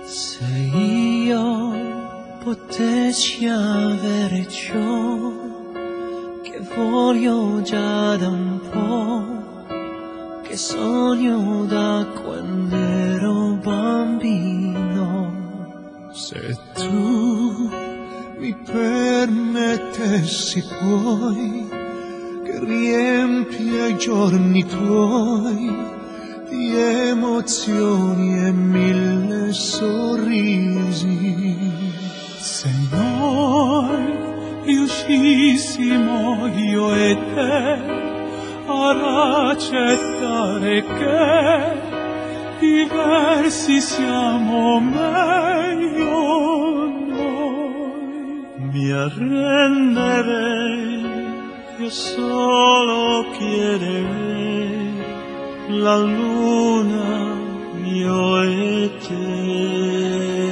Se io potessi avere ciò che voglio già da un po', che sogno da quando ero bambino. Se tu mi permettessi poi che riempia i giorni tuoi di emozioni e 1000 sorrisi. Se noi riuscissimo io e te ad accettare che diversi siamo meglio noi, mi arrenderei, io solo chiederei la luna, io e te.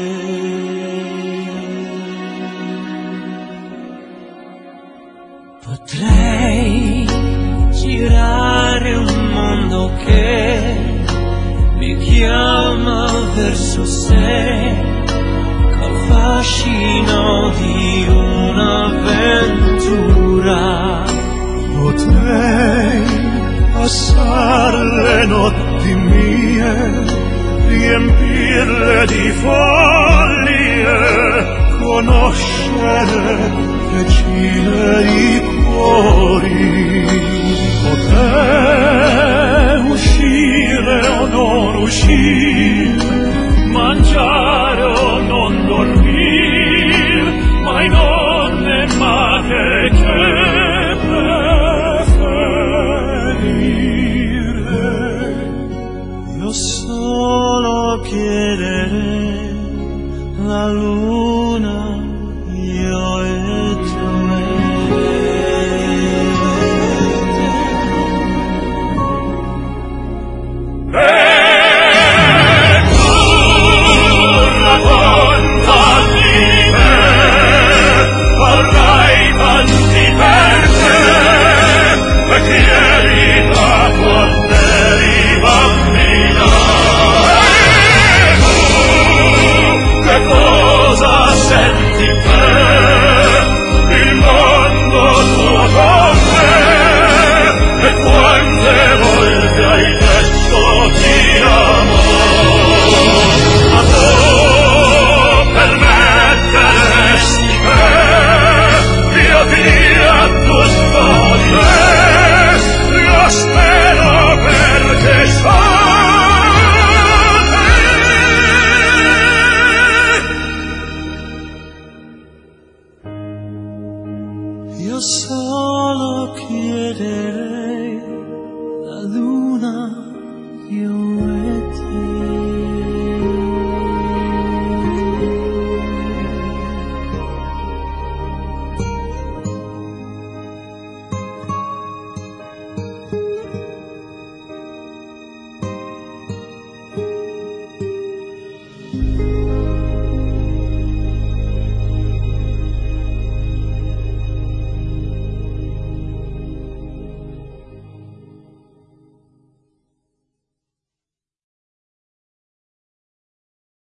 Potrei girare un mondo che mi chiama verso sé, col fascino di un'avventura. Potrei passar le notti mie, riempirle di follie, conoscere decine di cuori. Potrei uscire o non uscire, mangiare o non dormire, ma non è male che solo chiederei la luna, io e io solo chiederei la luna, io